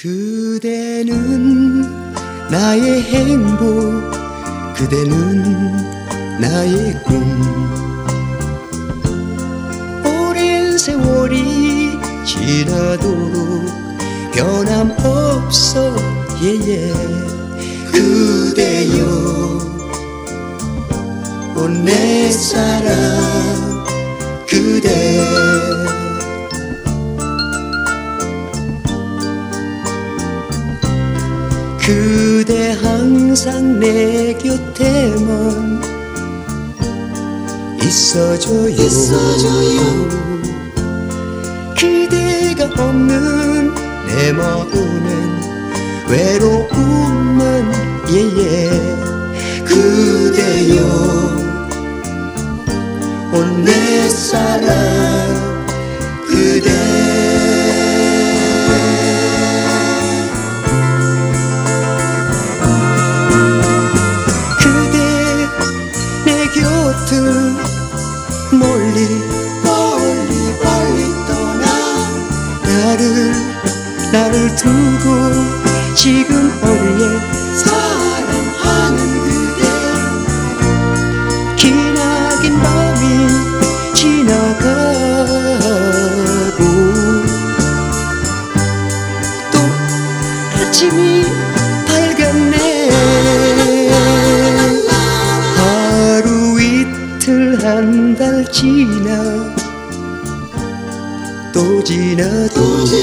그대는 나의 행복, 그대는 나의 꿈. 오랜 세월이 지나도록 변함없어 예예. 그대여 내 사랑 그대. 그대 항상 내 곁에만 있어줘요. 그대가 없는 내 마음엔 외로움만 예예. 그대여 내 사랑 그대. 그대 내 곁을 멀리 떠나 나를 두고 지금 어디에 사랑하는 그대. 기나긴 밤이 지나가고 또 아침이 밝았네. 하루 이틀 한 달 지나 또 지나도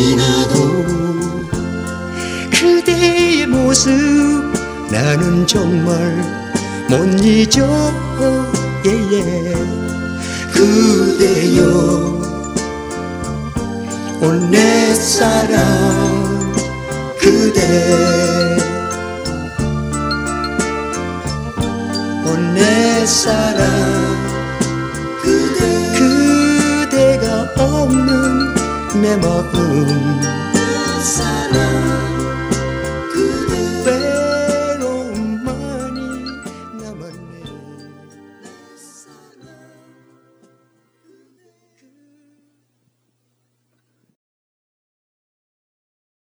그대의 모습 나는 정말 못 잊어 예예. 그대여 내 사랑 그대. 내 사랑 그대. 그대가 없는 내 마음 내 사랑